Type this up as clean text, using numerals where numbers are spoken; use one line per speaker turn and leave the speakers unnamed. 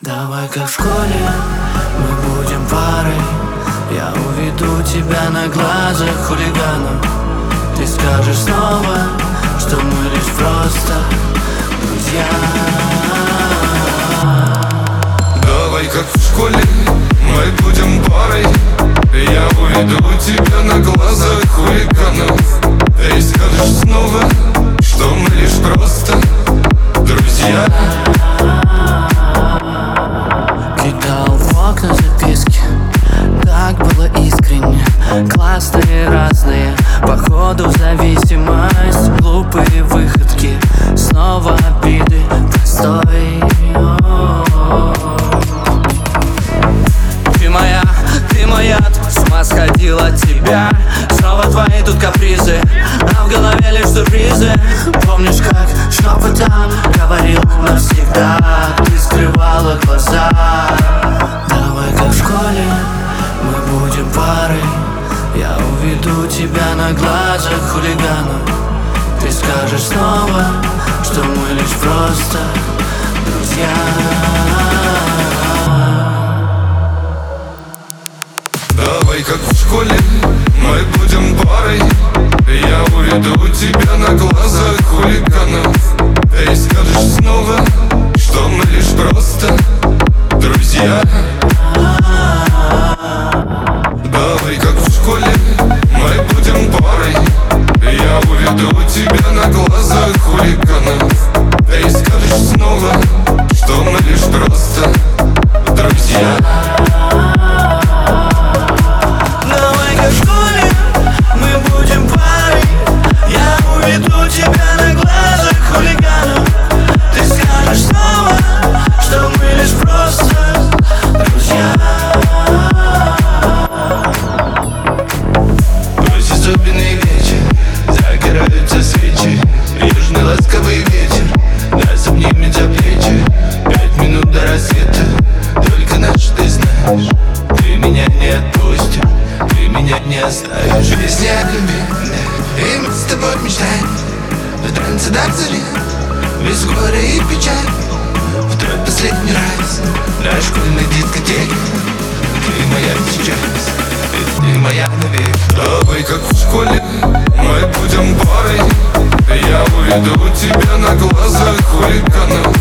Давай как в школе, мы будем парой. Я уведу тебя на глазах хулиганов. Ты скажешь снова, что мы лишь просто друзья.
Давай как в школе, мы будем парой. Я уведу тебя на глазах хулиганов. Ты скажешь снова, что мы лишь просто друзья.
Кидал в окна записки, так было искренне. Классные разные, походу зависимость. Глупые выходки, снова обиды, простой. Ты моя, с ума сходил от тебя. Снова твои тут капризы, а в голове лишь сюрпризы. Помнишь, как шепотом говорил навсегда, ты скрывала глаза. Давай как в школе, мы будем парой. Я уведу тебя на глазах хулиганов. Ты скажешь снова, что мы лишь просто друзья.
Давай как в школе, мы будем парой. Я уведу тебя на глазах хулиганов. Ты скажешь снова, что мы лишь просто друзья. Давай как в школе, мы будем парой. Я уведу тебя на глазах хулиганов. Ты скажешь снова, что мы лишь просто друзья.
Давай как в школе, мы будем парой. Я уведу тебя на глазах хулиганов. Ты скажешь снова, что мы лишь просто друзья.
Пусть особенный вечер, загораются свечи. Южный ласковый ветер нас обнимет за плечи. 5 минут до рассвета, только наш ты знаешь. Ты меня не отпустишь, ты меня не оставишь. Песня о любви, и мы с тобой мечтаем. В танце до зари, без горя и печаль. В твой последний раз на школьной дискотеке. Ты моя сейчас, ты моя навек.
Давай как в школе, мы будем парой. Я уведу тебя на глазах хулиганов.